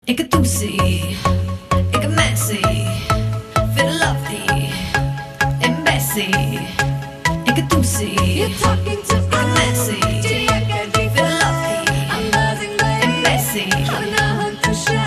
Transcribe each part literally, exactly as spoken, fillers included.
Ik het toezie, ik het messy, vind it lovely, and messy. Ik het toezie, you're talking to ik het messy, vind it lovely, I'm buzzing and messy. I'm not too shy.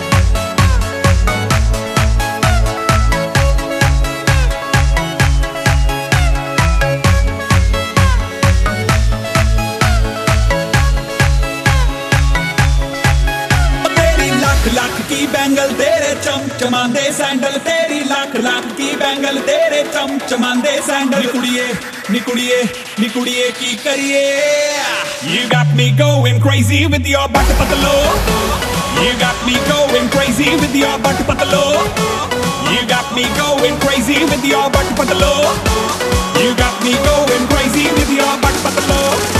ਲੱਖ ਕੀ bangle ਤੇਰੇ ਚਮਚਮਾਂਦੇ sandal ਤੇਰੀ ਲੱਖ ਲੱਖ ਕੀ bangle ਤੇਰੇ ਚਮਚਮਾਂਦੇ sandal ਨੀ ਕੁੜੀਏ ਨੀ ਕੁੜੀਏ ਨੀ ਕੁੜੀਏ ਕੀ ਕਰੀਏ You got me going crazy with your butt patlo You got me going crazy with your butt patlo You got me going crazy with your butt patlo You got me going crazy with your butt patlo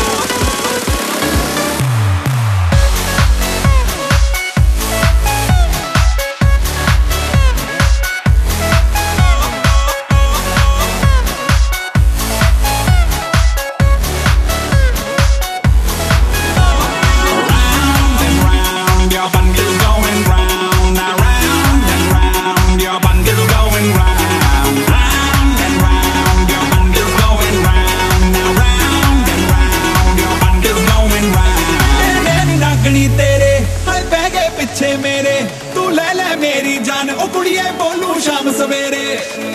मेरे तू ले ले मेरी जान ओ कुड़िए बोलू शाम सवेरे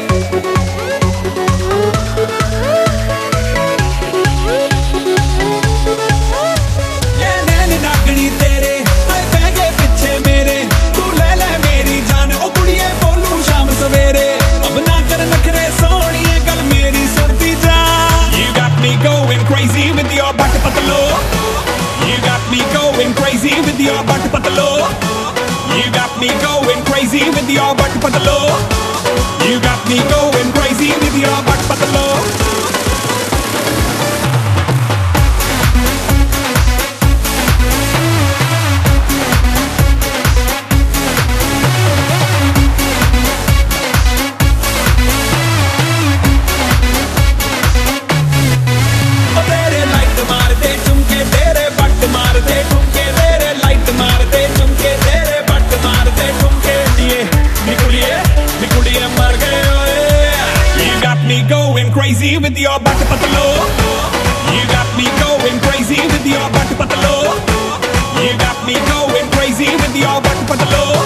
ये नैन नागनी तेरे हाय बह गए पीछे मेरे तू ले ले मेरी जान ओ कुड़िए बोलू शाम सवेरे अब ना कर नखरे सोनिए गल मेरी सुनती जा You got me going crazy with your butt patlo You got me going crazy with your butt patlo You got me going crazy with your butt patlo You got me going crazy with your butt patlo Going crazy with your butt patlo You got me going crazy with your butt patlo You got me going crazy with your butt patlo